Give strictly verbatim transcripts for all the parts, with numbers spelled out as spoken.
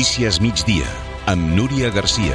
Notícies migdia, amb Núria Garcia.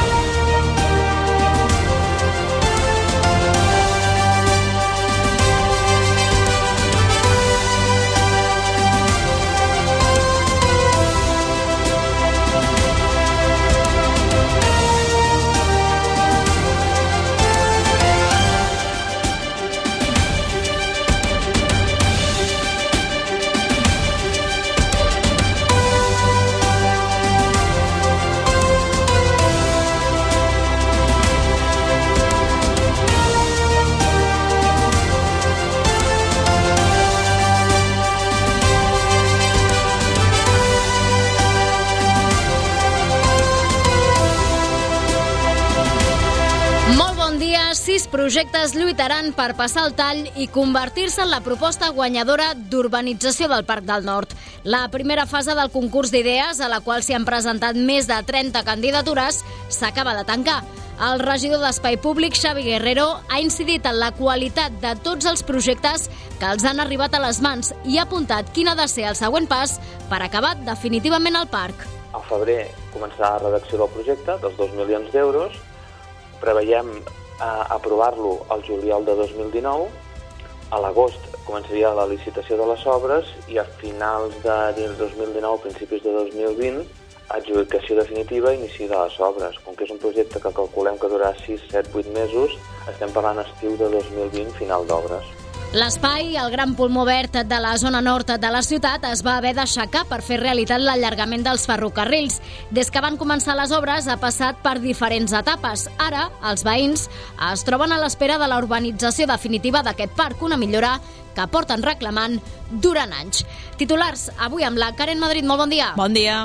Sis projectes lluitaran per passar el tall i convertir-se en la proposta guanyadora d'urbanització del Parc del Nord. La primera fase del concurs d'idees, a la qual s'hi han presentat més de trenta candidatures, s'acaba de tancar. El regidor d'Espai Públic, Xavi Guerrero, ha incidit en la qualitat de tots els projectes que els han arribat a les mans i ha apuntat quin ha de ser el següent pas per acabar definitivament el parc. Al febrer començarà la redacció del projecte, dels dos milions d'euros. Preveiem a aprovar-lo al juliol de dos mil dinou, a l'agost començaria la licitació de les obres i a finals de dos mil dinou, principis de dos mil vint, adjudicació definitiva i inici de les obres. Com que és un projecte que calculem que durarà sis, set, vuit mesos, estem parlant estiu de dos mil vint, final d'obres. L'espai, el gran pulmó verd de la zona nord de la ciutat, es va haver d'aixecar per fer realitat l'allargament dels ferrocarrils. Des que van començar les obres ha passat per diferents etapes. Ara, els veïns es troben a l'espera de la urbanització definitiva d'aquest parc, una millora que porten reclamant durant anys. Titulars, avui amb la Karen Madrid. Molt bon dia. Bon dia.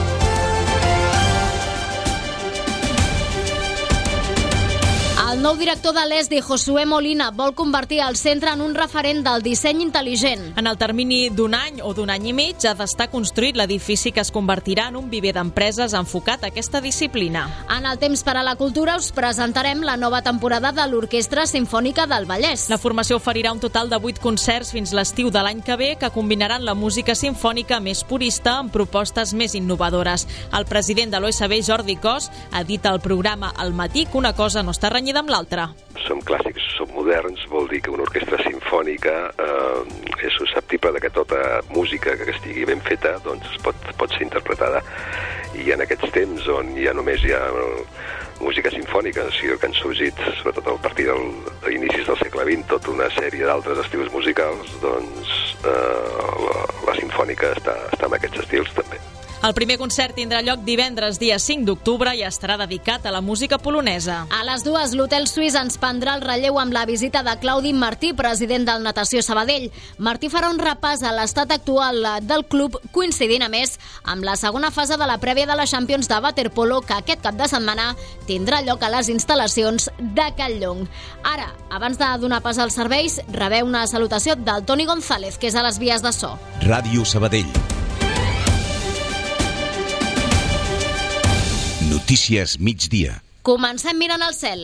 El nou director de l'E S D I, Josué Molina, vol convertir el centre en un referent del disseny intel·ligent. En el termini d'un any o d'un any i mig ha d'estar construït l'edifici que es convertirà en un viver d'empreses enfocat a aquesta disciplina. En el temps per a la cultura us presentarem la nova temporada de l'Orquestra Simfònica del Vallès. La formació oferirà un total de vuit concerts fins l'estiu de l'any que ve que combinaran la música simfònica més purista amb propostes més innovadores. El president de l'O S B, Jordi Cos, ha dit al programa Al Matí que una cosa no està renyida amb l'altra. Som clàssics, som moderns, vol dir que una orquestra simfònica eh, és susceptible de que tota música que estigui ben feta doncs pot, pot ser interpretada. I en aquests temps on ja només hi ha música simfònica, o sigui que han sorgit, sobretot a partir del, d'inicis del segle vint, tota una sèrie d'altres estils musicals, doncs eh, la, la simfònica està, està en aquests estils també. El primer concert tindrà lloc divendres, dia cinc d'octubre, i estarà dedicat a la música polonesa. A les dues, l'Hotel Suís ens prendrà el relleu amb la visita de Claudi Martí, president del Natació Sabadell. Martí farà un repàs a l'estat actual del club, coincidint a més amb la segona fase de la prèvia de la Champions de waterpolo, que aquest cap de setmana tindrà lloc a les instal·lacions de Calllong. Ara, abans de donar pas als serveis, rebeu una salutació del Toni González, que és a les vies de so. Ràdio Sabadell. Notícies migdia. Comencem mirant al cel.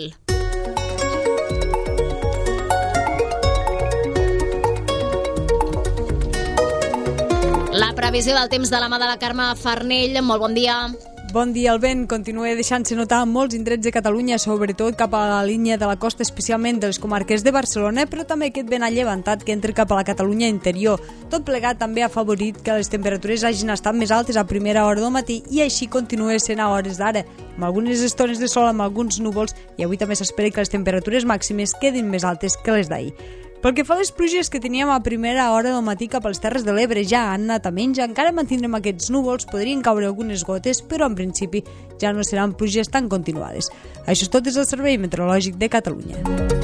La previsió del temps de la mà de la Carme Farnell. Molt bon dia. Bon dia. El vent continua deixant-se notar en molts indrets de Catalunya, sobretot cap a la línia de la costa, especialment de les comarques de Barcelona, però també aquest vent allevantat que entra cap a la Catalunya interior. Tot plegat també ha favorit que les temperatures hagin estat més altes a primera hora del matí i així continua sent a hores d'ara, amb algunes estones de sol, amb alguns núvols, i avui també s'espera que les temperatures màximes quedin més altes que les d'ahir. Pel que fa a les pluges que teníem a primera hora del matí cap a les Terres de l'Ebre, ja han anat a menys, encara mantindrem aquests núvols, podrien caure algunes gotes, però en principi ja no seran pluges tan continuades. Això és tot des del Servei Meteorològic de Catalunya.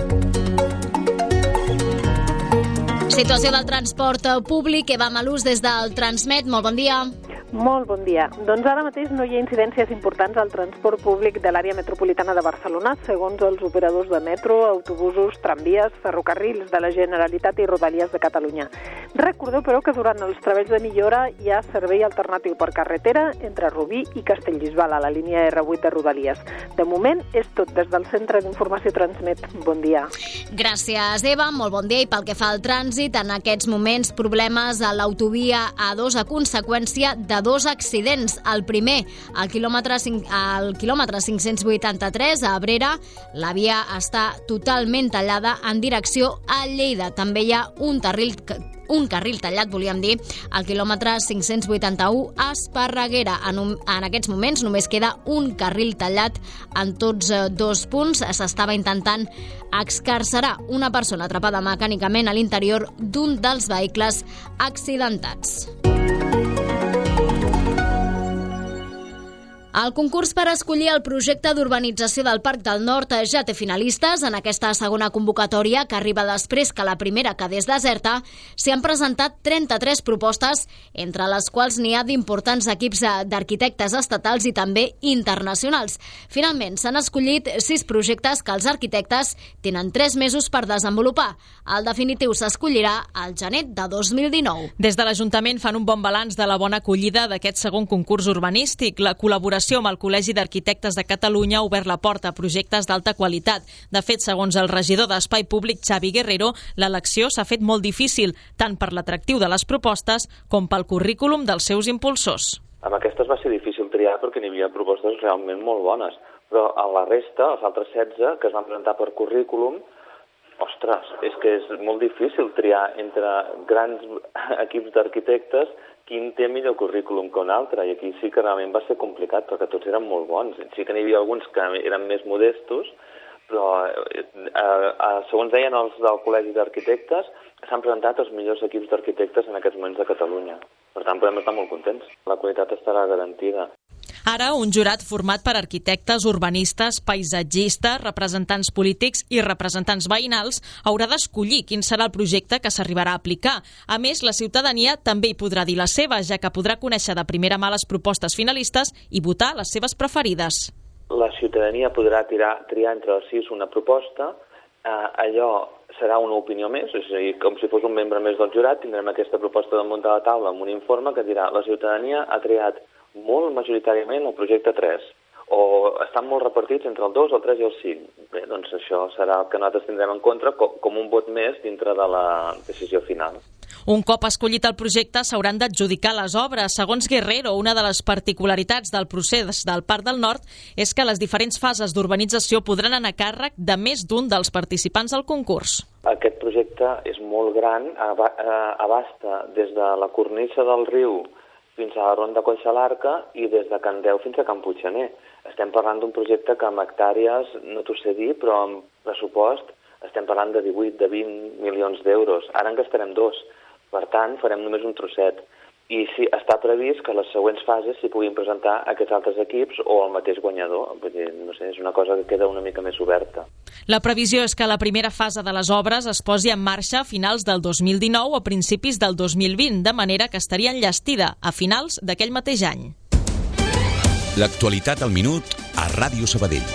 Situació del transport públic, Eva Malús des del Transmet. Molt bon dia. Molt bon dia. Doncs ara mateix no hi ha incidències importants al transport públic de l'àrea metropolitana de Barcelona, segons els operadors de metro, autobusos, tramvies, ferrocarrils de la Generalitat i Rodalies de Catalunya. Recordeu, però, que durant els treballs de millora hi ha servei alternatiu per carretera entre Rubí i Castellbisbal, a la línia erre vuit de Rodalies. De moment és tot des del Centre d'Informació Transmet. Bon dia. Gràcies, Eva. Molt bon dia. I pel que fa al trànsit, en aquests moments problemes a l'autovia A dos a conseqüència de dos accidents. El primer, al quilòmetre, al quilòmetre cinc-cents vuitanta-tres a Abrera, la via està totalment tallada en direcció a Lleida. També hi ha un carril un carril tallat, volíem dir, al quilòmetre cinc-cents vuitanta-u a Esparreguera. En, un, en aquests moments només queda un carril tallat en tots dos punts. S'estava intentant excarcerar una persona atrapada mecànicament a l'interior d'un dels vehicles accidentats. El concurs per escollir el projecte d'urbanització del Parc del Nord ja té finalistes. En aquesta segona convocatòria, que arriba després que la primera quedés deserta, s'hi han presentat trenta-tres propostes, entre les quals n'hi ha d'importants equips d'arquitectes estatals i també internacionals. Finalment, s'han escollit sis projectes que els arquitectes tenen tres mesos per desenvolupar. El definitiu s'escollirà al gener de dos mil dinou. Des de l'Ajuntament fan un bon balanç de la bona acollida d'aquest segon concurs urbanístic. La col·laboració amb el Col·legi d'Arquitectes de Catalunya ha obert la porta a projectes d'alta qualitat. De fet, segons el regidor d'Espai Públic, Xavi Guerrero, l'elecció s'ha fet molt difícil, tant per l'atractiu de les propostes com pel currículum dels seus impulsors. Amb aquestes va ser difícil triar perquè n'hi havia propostes realment molt bones, però a la resta, els altres setze que es van presentar per currículum, ostres, és que és molt difícil triar entre grans equips d'arquitectes quin té millor currículum que un altre, i aquí sí que realment va ser complicat, perquè tots eren molt bons. Sí que n'hi havia alguns que eren més modestos, però eh, eh, segons deien els del Col·legi d'Arquitectes, s'han presentat els millors equips d'arquitectes en aquests moments de Catalunya. Per tant, podem estar molt contents. La qualitat estarà garantida. Ara, un jurat format per arquitectes, urbanistes, paisatgistes, representants polítics i representants veïnals haurà d'escollir quin serà el projecte que s'arribarà a aplicar. A més, la ciutadania també hi podrà dir la seva, ja que podrà conèixer de primera mà les propostes finalistes i votar les seves preferides. La ciutadania podrà tirar, triar entre els sis una proposta. Eh, allò serà una opinió més, és a dir, com si fos un membre més del jurat, tindrem aquesta proposta damunt de la taula amb un informe que dirà la ciutadania ha triat molt majoritàriament el projecte tres, o estan molt repartits entre el dos, el tres i el cinc. Bé, doncs això serà el que nosaltres tindrem en contra com un vot més dintre de la decisió final. Un cop escollit el projecte, s'hauran d'adjudicar les obres. Segons Guerrero, una de les particularitats del procés del Parc del Nord és que les diferents fases d'urbanització podran anar a càrrec de més d'un dels participants al concurs. Aquest projecte és molt gran, abasta des de la cornisa del riu fins a la Ronda Collsalarca i des de Can Deu fins a Can Puiggener. Estem parlant d'un projecte que amb hectàrees, no t'ho sé dir, però amb pressupost estem parlant de divuit, de vint milions d'euros. Ara en gastarem dos. Per tant, farem només un trosset. I sí, està previst que les següents fases s'hi puguin presentar aquests altres equips o el mateix guanyador. Vull dir, no sé, és una cosa que queda una mica més oberta. La previsió és que la primera fase de les obres es posi en marxa a finals del dos mil dinou o a principis del dos mil vint, de manera que estaria enllestida a finals d'aquell mateix any. L'actualitat al minut a Ràdio Sabadell.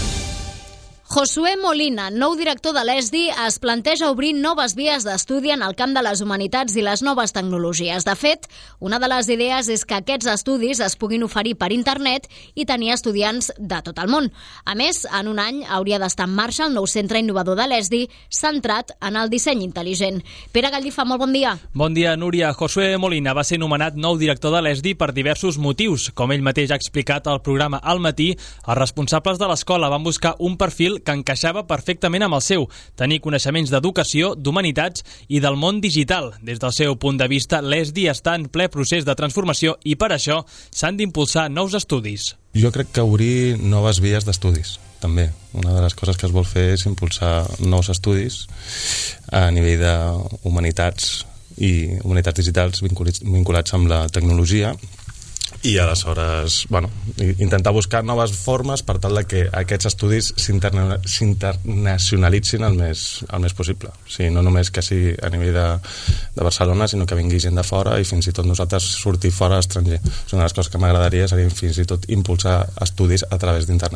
Josué Molina, nou director de l'E S D I, es planteja obrir noves vies d'estudi en el camp de les humanitats i les noves tecnologies. De fet, una de les idees és que aquests estudis es puguin oferir per internet i tenir estudiants de tot el món. A més, en un any hauria d'estar en marxa el nou centre innovador de l'E S D I, centrat en el disseny intel·ligent. Pere Gallifa, molt bon dia. Bon dia, Núria. Josué Molina va ser nomenat nou director de l'E S D I per diversos motius. Com ell mateix ha explicat al programa Al Matí, els responsables de l'escola van buscar un perfil que encaixava perfectament amb el seu, tenir coneixements d'educació, d'humanitats i del món digital. Des del seu punt de vista, l'E S D I està en ple procés de transformació i per això s'han d'impulsar nous estudis. Jo crec que obrir noves vies d'estudis, també. Una de les coses que es vol fer és impulsar nous estudis a nivell d'humanitats i humanitats digitals vinculats, vinculats amb la tecnologia, i aleshores, bueno, intentar buscar noves formes per tal de que aquests estudis s'interna- s'internacionalitzin el més, el més possible. O sigui, no només que sigui a nivell de, de Barcelona, sinó que vingui gent de fora i fins i tot nosaltres sortir fora a l'estranger. Una de les coses que m'agradaria seria fins i tot impulsar estudis a través d'internet.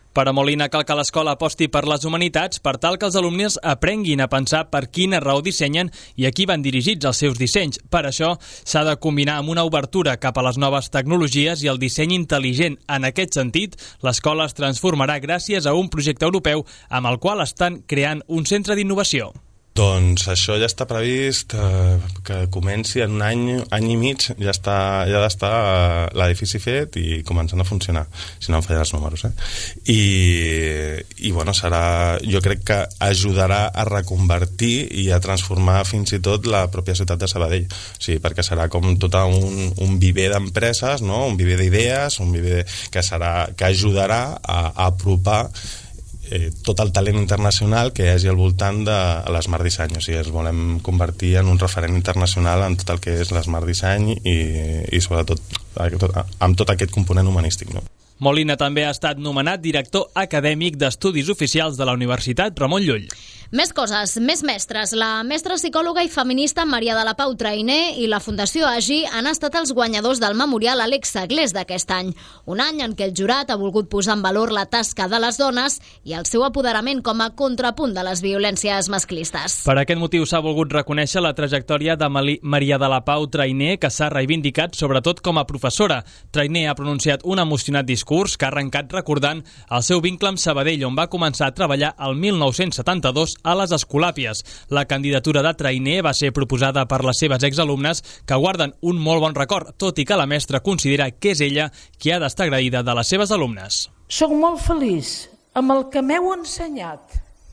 Per a Molina cal que l'escola aposti per les humanitats per tal que els alumnes aprenguin a pensar per quina raó dissenyen i a qui van dirigits els seus dissenys. Per això s'ha de combinar amb una obertura cap a les noves tecnologies i el disseny intel·ligent. En aquest sentit, l'escola es transformarà gràcies a un projecte europeu amb el qual estan creant un centre d'innovació. Doncs això ja està previst eh, que comenci en un any, any i mig, ja està, ja ha d'estar eh, l'edifici fet i començant a funcionar, si no em fallen els números, eh? I, i bueno, serà, jo crec que ajudarà a reconvertir i a transformar fins i tot la pròpia ciutat de Sabadell, o sigui, perquè serà com tot un, un viver d'empreses, no? Un viver d'idees, un viver que, serà, que ajudarà a, a apropar Eh, tot el talent internacional que hi hagi al voltant de l'Smart Design. O sigui, es volem convertir en un referent internacional en tot el que és l'Smart Design i, i sobretot amb tot aquest component humanístic, no? Molina també ha estat nomenat director acadèmic d'Estudis Oficials de la Universitat Ramon Llull. Més coses, més mestres. La mestra psicòloga i feminista Maria de la Pau Trainer i la Fundació Agi han estat els guanyadors del Memorial Àlex Saglés d'aquest any. Un any en què el jurat ha volgut posar en valor la tasca de les dones i el seu apoderament com a contrapunt de les violències masclistes. Per aquest motiu s'ha volgut reconèixer la trajectòria de Maria de la Pau Trainer, que s'ha reivindicat sobretot com a professora. Trainer ha pronunciat un emocionat discurs que ha arrencat recordant el seu vincle amb Sabadell, on va començar a treballar el mil nou-cents setanta-dos a les Escolàpies. La candidatura de Trainer va ser proposada per les seves exalumnes, que guarden un molt bon record, tot i que la mestra considera que és ella qui ha d'estar agraïda de les seves alumnes. Soc molt feliç amb el que m'heu ensenyat.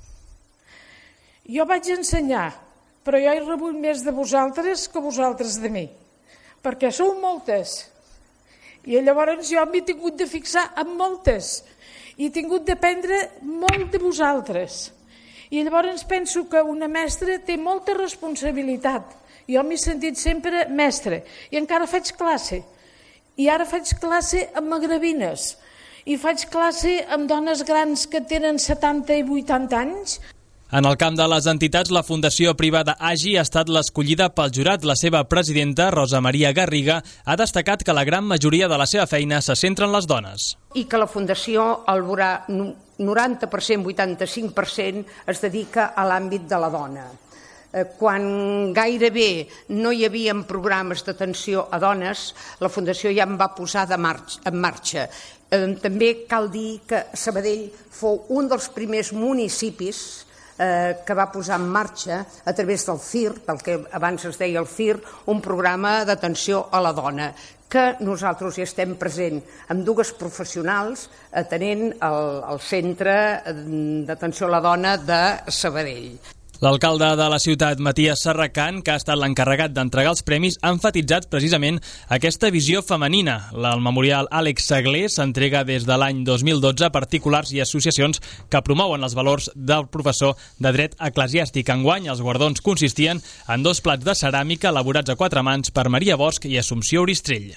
Jo vaig ensenyar, però jo he rebut més de vosaltres que vosaltres de mi, perquè sou moltes. I llavors jo m'he tingut de fixar en moltes i he tingut d'aprendre molt de vosaltres. I llavors penso que una mestra té molta responsabilitat. Jo m'he sentit sempre mestre i encara faig classe. I ara faig classe amb magrebines i faig classe amb dones grans que tenen setanta i vuitanta anys. En el camp de les entitats, la Fundació Privada Agi ha estat l'escollida pel jurat. La seva presidenta, Rosa Maria Garriga, ha destacat que la gran majoria de la seva feina se centra en les dones. I que la Fundació, al veurà noranta per cent, vuitanta-cinc per cent, es dedica a l'àmbit de la dona. Quan gairebé no hi havia programes d'atenció a dones, la Fundació ja en va posar de marxa, en marxa. També cal dir que Sabadell fou un dels primers municipis que va posar en marxa a través del C I R, del que abans es deia el C I R, un programa d'atenció a la dona, que nosaltres hi estem present amb dues professionals atenent al Centre d'Atenció a la Dona de Sabadell. L'alcalde de la ciutat, Matías Serracant, que ha estat l'encarregat d'entregar els premis, ha emfatitzat precisament aquesta visió femenina. El Memorial Àlex Saglés s'entrega des de l'any dos mil dotze a particulars i associacions que promouen els valors del professor de dret eclesiàstic. Enguany, els guardons consistien en dos plats de ceràmica elaborats a quatre mans per Maria Bosch i Assumpció Oristrell.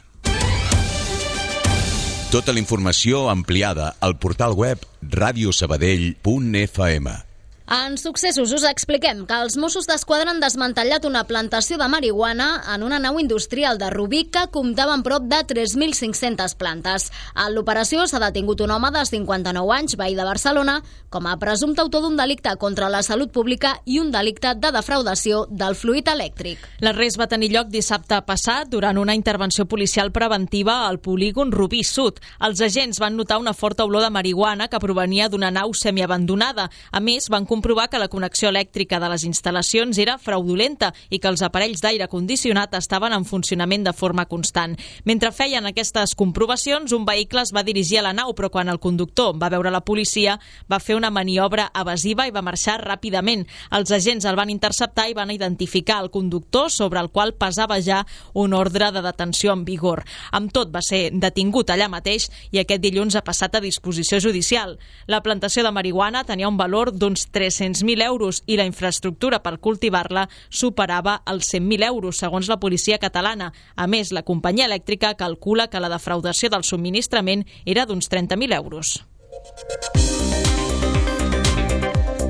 Tota la informació ampliada al portal web radio sabadell punt f m. En successos us expliquem que els Mossos d'Esquadra han desmantellat una plantació de marihuana en una nau industrial de Rubí que comptava amb prop de tres mil cinc-centes plantes. En l'operació s'ha detingut un home de cinquanta-nou anys, veí de Barcelona, com a presumpte autor d'un delicte contra la salut pública i un delicte de defraudació del fluid elèctric. L'arrest va tenir lloc dissabte passat durant una intervenció policial preventiva al polígon Rubí Sud. Els agents van notar una forta olor de marihuana que provenia d'una nau semiabandonada. A més, van comprovar que la connexió elèctrica de les instal·lacions era fraudulenta i que els aparells d'aire condicionat estaven en funcionament de forma constant. Mentre feien aquestes comprovacions, un vehicle es va dirigir a la nau, però quan el conductor va veure la policia, va fer una maniobra evasiva i va marxar ràpidament. Els agents el van interceptar i van identificar el conductor, sobre el qual pesava ja un ordre de detenció en vigor. Amb tot, va ser detingut allà mateix i aquest dilluns ha passat a disposició judicial. La plantació de marihuana tenia un valor d'uns tres-cents mil euros i la infraestructura per cultivar-la superava els cent mil euros, segons la policia catalana. A més, la companyia elèctrica calcula que la defraudació del subministrament era d'uns trenta mil euros.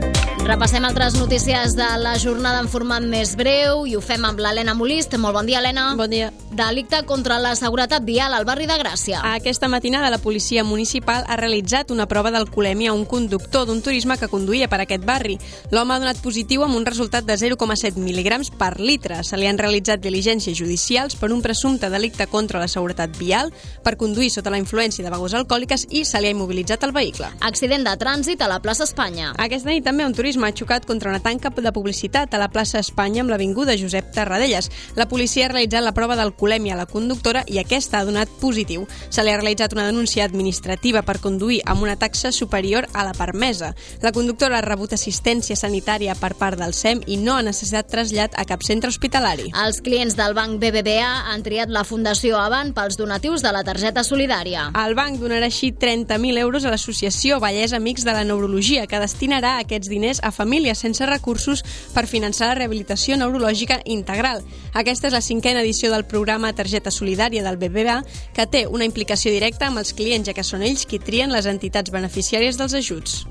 Repassem altres notícies de la jornada en format més breu i ho fem amb l'Helena Molist. Molt bon dia, Helena. Bon dia. Delicte contra la seguretat vial al barri de Gràcia. Aquesta matinada la policia municipal ha realitzat una prova d'alcoholèmia a un conductor d'un turisme que conduïa per aquest barri. L'home ha donat positiu amb un resultat de zero coma set mil·ligrams per litre. Se li han realitzat diligències judicials per un presumpte delicte contra la seguretat vial, per conduir sota la influència de begudes alcohòliques i se li ha immobilitzat el vehicle. Accident de trànsit a la plaça Espanya. Aquesta nit també un turisme ha xocat contra una tanca de publicitat a la plaça Espanya amb l'avinguda Josep Tarradellas. La policia ha realitzat la prova d'alcoholèmia a la conductora i aquesta ha donat positiu. Se li ha realitzat una denúncia administrativa per conduir amb una taxa superior a la permesa. La conductora ha rebut assistència sanitària per part del S E M i no ha necessitat trasllat a cap centre hospitalari. Els clients del banc B B V A han triat la Fundació Avant pels donatius de la targeta solidària. El banc donarà així trenta mil euros a l'associació Vallès Amics de la Neurologia, que destinarà aquests diners a famílies sense recursos per finançar la rehabilitació neurològica integral. Aquesta és la cinquena edició del programa Targeta Solidària del B B V A, que té una implicació directa amb els clients, ja que són ells qui trien les entitats beneficiàries dels ajuts.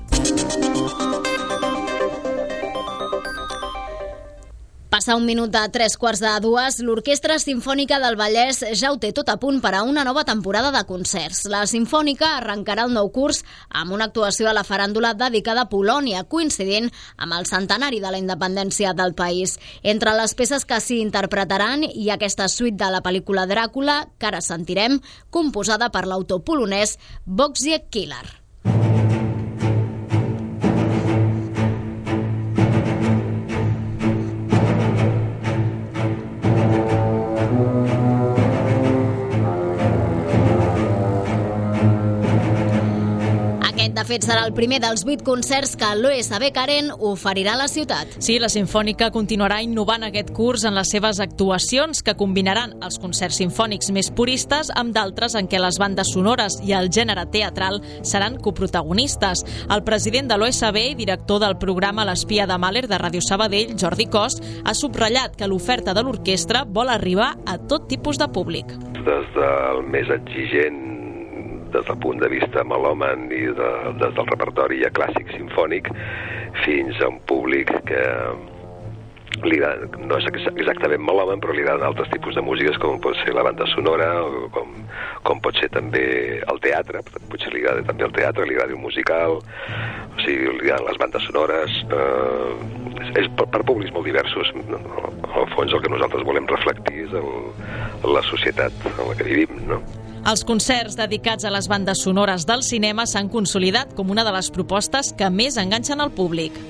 Passa un minut de tres quarts de dues, l'Orquestra Simfònica del Vallès ja ho té tot a punt per a una nova temporada de concerts. La Simfònica arrencarà el nou curs amb una actuació a la faràndula dedicada a Polònia, coincidint amb el centenari de la independència del país. Entre les peces que s'hi interpretaran hi ha aquesta suite de la pel·lícula Dràcula, que ara sentirem, composada per l'autor polonès Wojciech Kilar. De fet, serà el primer dels vuit concerts que l'O S B Karen oferirà a la ciutat. Sí, la Simfònica continuarà innovant aquest curs en les seves actuacions, que combinaran els concerts simfònics més puristes amb d'altres en què les bandes sonores i el gènere teatral seran coprotagonistes. El president de l'O S B i director del programa L'Espia de Mahler de Ràdio Sabadell, Jordi Cos, ha subratllat que l'oferta de l'orquestra vol arribar a tot tipus de públic. Des del més exigent, des del punt de vista melòman i de, des del repertori ja clàssic simfònic, fins a un públic que li agrada, no és exactament melòman, però li agraden altres tipus de músiques, com pot ser la banda sonora, o com, com pot ser també el teatre, potser li agrada també el teatre, li agrada un musical, o sigui, li agraden les bandes sonores, eh, és per, per públics molt diversos. Al fons el que nosaltres volem reflectir és el, la societat en la que vivim, no? Els concerts dedicats a les bandes sonores del cinema s'han consolidat com una de les propostes que més enganxen al públic.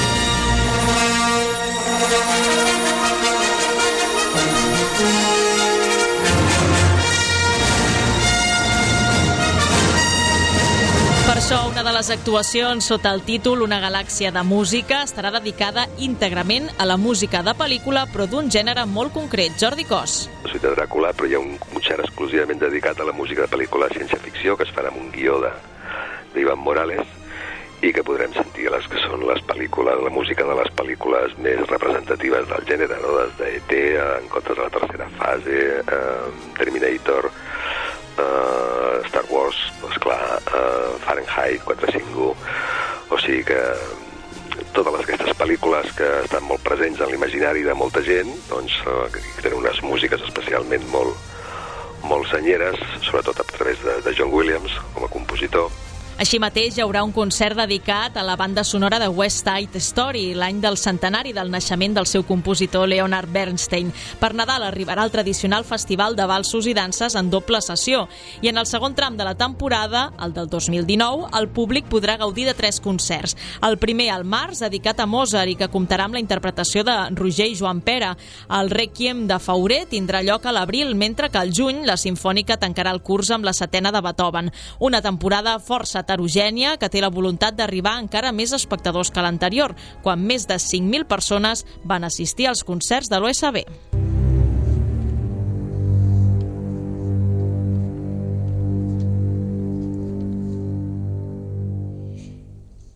Per això, una de les actuacions sota el títol Una galàxia de música estarà dedicada íntegrament a la música de pel·lícula, però d'un gènere molt concret. Jordi Cos. La suite de Dràcula, però hi ha un concert exclusivament dedicat a la música de pel·lícula de ciència-ficció que es farà amb un guió d'Ivan Morales i que podrem sentir les que són les pel·lícules, la música de les pel·lícules més representatives del gènere, no? Des d'E T, En contra de la tercera fase, eh, Terminator, Uh, Star Wars, esclar, uh, Fahrenheit quatre cents cinquanta-un, o sigui que totes aquestes pel·lícules que estan molt presents en l'imaginari de molta gent, doncs uh, que tenen unes músiques especialment molt, molt senyeres, sobretot a través de, de John Williams com a compositor. Així mateix hi haurà un concert dedicat a la banda sonora de West Side Story, l'any del centenari del naixement del seu compositor Leonard Bernstein. Per Nadal arribarà el tradicional festival de valsos i danses en doble sessió i en el segon tram de la temporada, el del dos mil dinou, el públic podrà gaudir de tres concerts. El primer al març, dedicat a Mozart i que comptarà amb la interpretació de Roger i Joan Pere. El Requiem de Fauré tindrà lloc a l'abril, mentre que al juny la Simfònica tancarà el curs amb la setena de Beethoven. Una temporada força heterogènia que té la voluntat d'arribar encara més espectadors que l'anterior, quan més de cinc mil persones van assistir als concerts de l'O S B.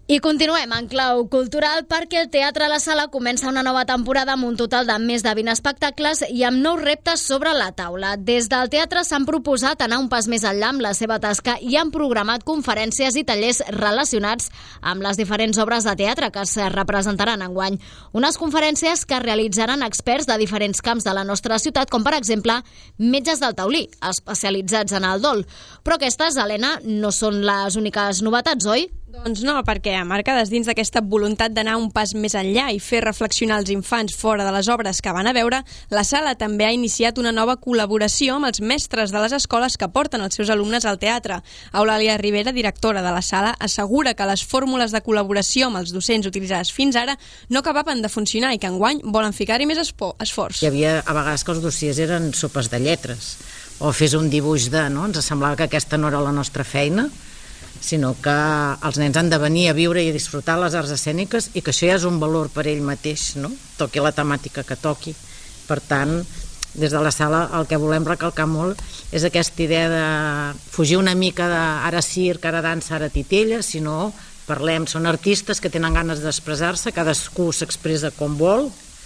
I continuem en clau cultural perquè el Teatre a la Sala comença una nova temporada amb un total de més de vint espectacles i amb nous reptes sobre la taula. Des del teatre s'han proposat anar un pas més enllà amb la seva tasca i han programat conferències i tallers relacionats amb les diferents obres de teatre que es representaran enguany. Unes conferències que realitzaran experts de diferents camps de la nostra ciutat, com per exemple metges del taulí, especialitzats en el dol. Però aquestes, Helena, no són les úniques novetats, oi? Doncs no, perquè marcades dins d'aquesta voluntat d'anar un pas més enllà i fer reflexionar els infants fora de les obres que van a veure, la Sala també ha iniciat una nova col·laboració amb els mestres de les escoles que porten els seus alumnes al teatre. Eulàlia Rivera, directora de la Sala, assegura que les fórmules de col·laboració amb els docents utilitzades fins ara no acabaven de funcionar i que enguany volen ficar-hi més esforç. Hi havia a vegades que els dossiers eren sopes de lletres o fes un dibuix de... no? Ens semblava que aquesta no era la nostra feina, sinó que els nens han de venir a viure i a disfrutar les arts escèniques i que això ja és un valor per ell mateix, no? Toqui la temàtica que toqui. Per tant, des de la Sala el que volem recalcar molt és aquesta idea de fugir una mica de ara circ, ara dansa, ara titella, sinó parlem, són artistes que tenen ganes d'expressar-se, cadascú s'expressa com vol,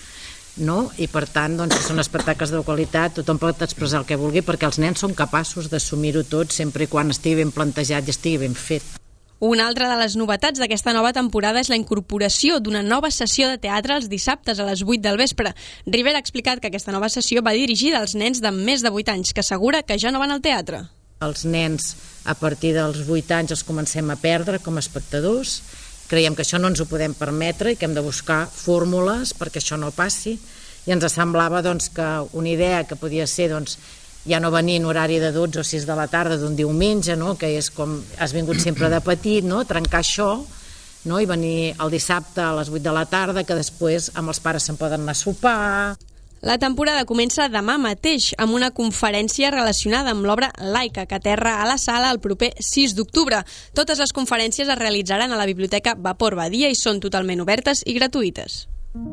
no? I per tant, doncs, són espectacles de qualitat, tothom pot expressar el que vulgui perquè els nens són capaços d'assumir-ho tot sempre i quan estigui ben plantejat i estigui ben fet. Una altra de les novetats d'aquesta nova temporada és la incorporació d'una nova sessió de teatre els dissabtes a les vuit del vespre. Rivera ha explicat que aquesta nova sessió va dirigida als nens de més de vuit anys, que assegura que ja no van al teatre. Els nens, a partir dels vuit anys, els comencem a perdre com a espectadors. Creiem que això no ens ho podem permetre i que hem de buscar fórmules perquè això no passi, i ens semblava doncs, que una idea que podia ser doncs, ja no venir en horari de dotze o sis de la tarda d'un diumenge, no? Que és com has vingut sempre de petit, no? Trencar això, no? I venir el dissabte a les vuit de la tarda, que després amb els pares se'n poden anar a sopar. La temporada comença demà mateix amb una conferència relacionada amb l'obra Laica, que aterra a la Sala el proper sis d'octubre. Totes les conferències es realitzaran a la Biblioteca Vapor Badia i són totalment obertes i gratuïtes.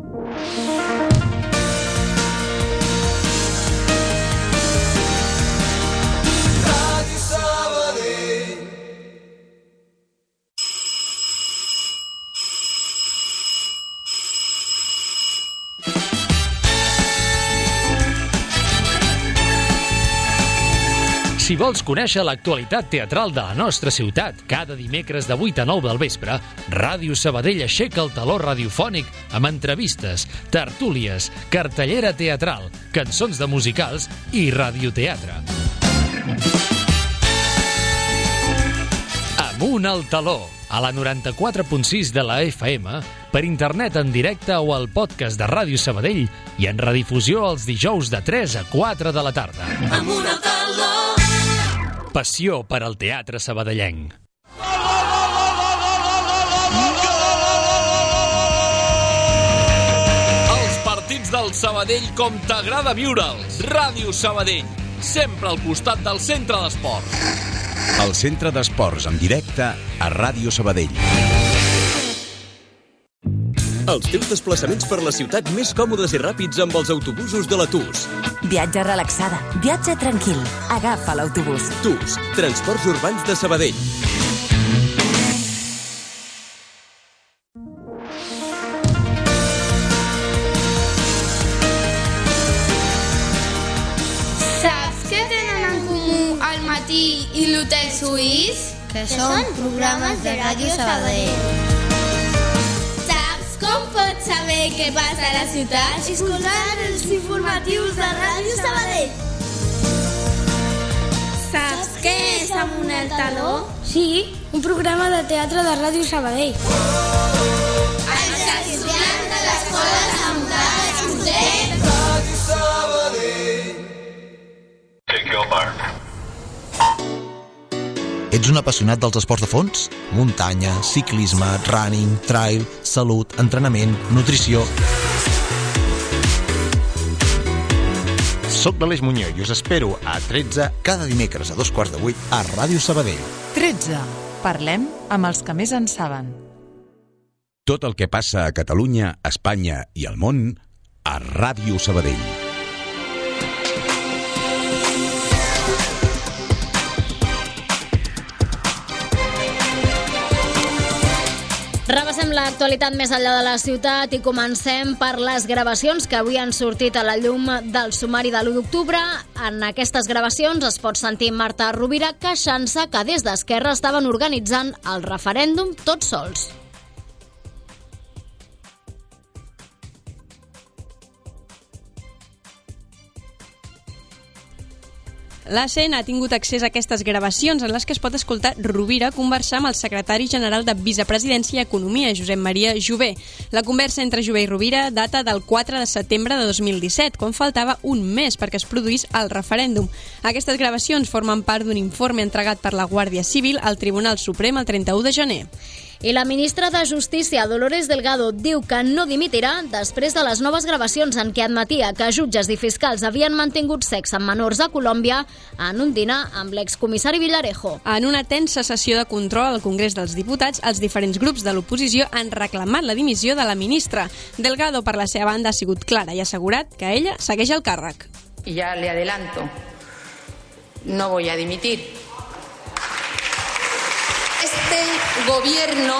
Si vols conèixer l'actualitat teatral de la nostra ciutat, cada dimecres de vuit a nou del vespre, Ràdio Sabadell aixeca el taló radiofònic amb entrevistes, tertúlies, cartellera teatral, cançons de musicals i radioteatre. Amunt al taló, a la noranta-quatre punt sis de la F M, per internet en directe o al podcast de Ràdio Sabadell i en redifusió els dijous de tres a quatre de la tarda. Amunt al taló! Passió per al teatre sabadellenc. Els partits del Sabadell com t'agrada viure'ls. Ràdio Sabadell, sempre al costat del centre d'esports. El centre d'esports en directe a Ràdio Sabadell. Els teus desplaçaments per la ciutat més còmodes i ràpids amb els autobusos de la T U S. Viatge relaxada, viatge tranquil. Agafa l'autobús. T U S, Transports Urbans de Sabadell. Saps què tenen en comú El Matí i l'Hotel Suís? Que són programes de Ràdio Sabadell. Com pots saber què passa a la ciutat? Escoltant els informatius de Ràdio Sabadell. Saps què és Amunt al taló? Sí, un programa de teatre de Ràdio Sabadell. Els estudiants de l'Escola Sant Pau escoltem Ràdio Sabadell. Take your mark. Ets un apassionat dels esports de fons? Muntanya, ciclisme, running, trail, salut, entrenament, nutrició... Soc l'Aleix Muñoz i us espero a tretze cada dimecres a dos quarts de vuit a Ràdio Sabadell. tretze. Parlem amb els que més en saben. Tot el que passa a Catalunya, Espanya i al món a Ràdio Sabadell. Repassem l'actualitat més enllà de la ciutat i comencem per les gravacions que avui han sortit a la llum del sumari de l'u d'octubre. En aquestes gravacions es pot sentir Marta Rovira queixant-se que des d'Esquerra estaven organitzant el referèndum tots sols. L'A C N ha tingut accés a aquestes gravacions en les que es pot escoltar Rovira conversar amb el secretari general de Vicepresidència i Economia, Josep Maria Jové. La conversa entre Jové i Rovira data del quatre de setembre de dos mil disset, quan faltava un mes perquè es produís el referèndum. Aquestes gravacions formen part d'un informe entregat per la Guàrdia Civil al Tribunal Suprem el trenta-u de gener. I la ministra de Justícia, Dolores Delgado, diu que no dimitirà després de les noves gravacions en què admetia que jutges i fiscals havien mantingut sexe amb menors a Colòmbia en un dinar amb l'excomissari Villarejo. En una tensa sessió de control al Congrés dels Diputats, els diferents grups de l'oposició han reclamat la dimissió de la ministra. Delgado, per la seva banda, ha sigut clara i ha assegurat que ella segueix al càrrec. I ja le adelanto, no voy a dimitir. Este gobierno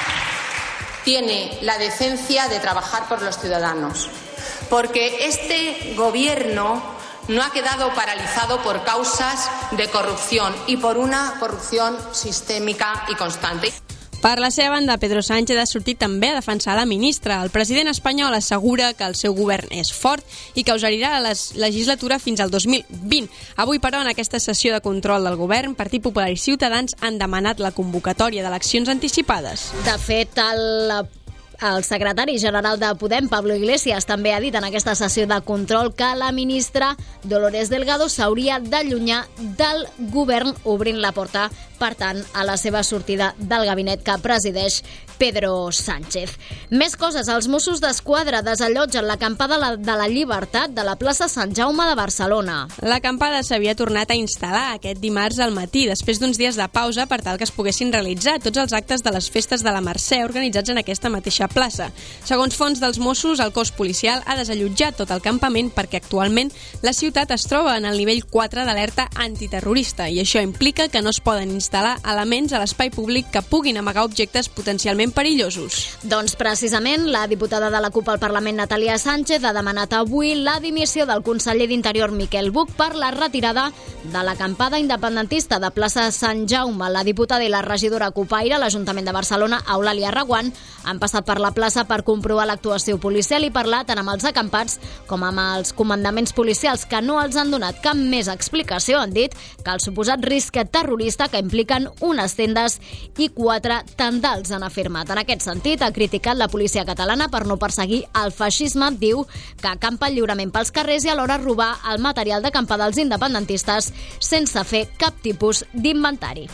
tiene la decencia de trabajar por los ciudadanos, porque este gobierno no ha quedado paralizado por causas de corrupción y por una corrupción sistémica y constante. Per la seva banda, Pedro Sánchez ha sortit també a defensar la ministra. El president espanyol assegura que el seu govern és fort i que usarà la legislatura fins al dos mil vint. Avui, però, en aquesta sessió de control del govern, Partit Popular i Ciutadans han demanat la convocatòria d'eleccions anticipades. De fet, el... El secretari general de Podem, Pablo Iglesias, també ha dit en aquesta sessió de control que la ministra Dolores Delgado s'hauria d'allunyar del govern, obrint la porta, per tant, a la seva sortida del gabinet que presideix Pedro Sánchez. Més coses. Els Mossos d'Esquadra desallotgen l'acampada de la Llibertat de la plaça Sant Jaume de Barcelona. L'acampada s'havia tornat a instal·lar aquest dimarts al matí, després d'uns dies de pausa per tal que es poguessin realitzar tots els actes de les festes de la Mercè organitzats en aquesta mateixa plaça. Segons fonts dels Mossos, el cos policial ha desallotjat tot el campament perquè actualment la ciutat es troba en el nivell quatre d'alerta antiterrorista i això implica que no es poden instal·lar elements a l'espai públic que puguin amagar objectes potencialment perillosos. Doncs precisament la diputada de la CUP al Parlament, Natàlia Sánchez, ha demanat avui la dimissió del conseller d'Interior Miquel Buch per la retirada de l'acampada independentista de plaça Sant Jaume. La diputada i la regidora cupaire a l'Ajuntament de Barcelona, Eulàlia Reguant, han passat per la plaça per comprovar l'actuació policial i parlar tant amb els acampats com amb els comandaments policials, que no els han donat cap més explicació. Han dit que el suposat risc terrorista que impliquen unes tendes i quatre tendals, han afirmat. En aquest sentit, ha criticat la policia catalana per no perseguir el feixisme. Diu que acampa lliurement pels carrers i alhora robar el material d'acampada dels independentistes sense fer cap tipus d'inventari.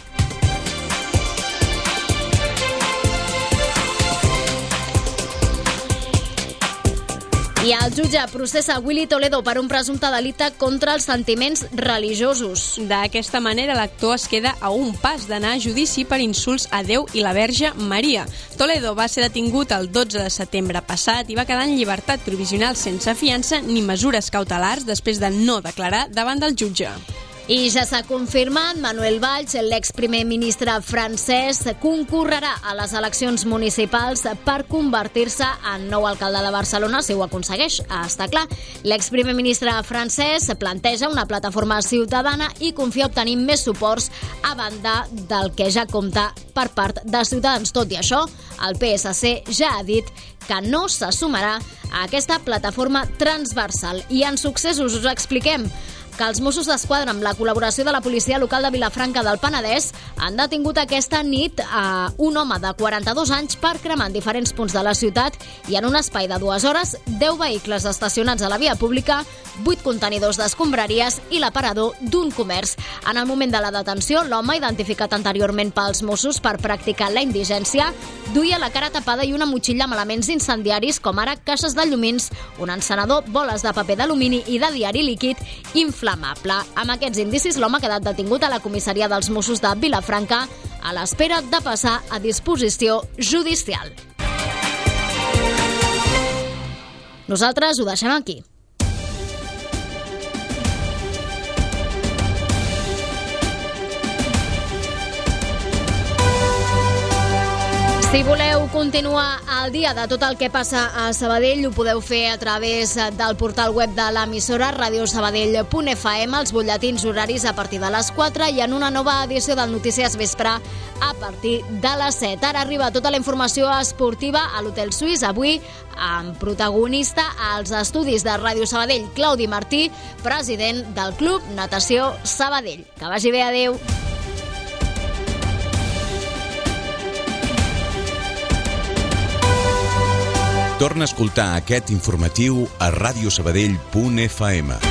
I el jutge processa Willy Toledo per un presumpte delicte contra els sentiments religiosos. D'aquesta manera, l'actor es queda a un pas d'anar a judici per insults a Déu i la Verge Maria. Toledo va ser detingut el dotze de setembre passat i va quedar en llibertat provisional sense fiança ni mesures cautelars després de no declarar davant del jutge. I ja s'ha confirmat, Manuel Valls, l'exprimer ministre francès, concorrerà a les eleccions municipals per convertir-se en nou alcalde de Barcelona, si ho aconsegueix, està clar. L'exprimer ministre francès planteja una plataforma ciutadana i confia obtenir més suports a banda del que ja compta per part de Ciutadans. Tot i això, el P S C ja ha dit que no se sumarà a aquesta plataforma transversal. I en successos us expliquem que els Mossos d'Esquadra, amb la col·laboració de la policia local de Vilafranca del Penedès, han detingut aquesta nit a un home de quaranta-dos anys per cremar en diferents punts de la ciutat i en un espai de dues hores, deu vehicles estacionats a la via pública, vuit contenidors d'escombraries i l'aparador d'un comerç. En el moment de la detenció, l'home, identificat anteriorment pels Mossos per practicar la indigència, duia la cara tapada i una motxilla amb elements incendiaris com ara caixes de llumins, un encenedor, boles de paper d'alumini i de diari líquid inflamable. Amb aquests indicis, l'home ha quedat detingut a la comissaria dels Mossos de Vilafranca a l'espera de passar a disposició judicial. Nosaltres ho deixem aquí. Si voleu continuar al dia de tot el que passa a Sabadell, ho podeu fer a través del portal web de l'emissora radio sabadell punt f m, els butlletins horaris a partir de les quatre i en una nova edició del Notícies Vespre a partir de les set. Ara arriba tota la informació esportiva a l'Hotel Suís, avui amb protagonista als estudis de Ràdio Sabadell, Claudi Martí, president del Club Natació Sabadell. Que vagi bé, adeu. Torna a escoltar aquest informatiu a radio sabadell punt f m.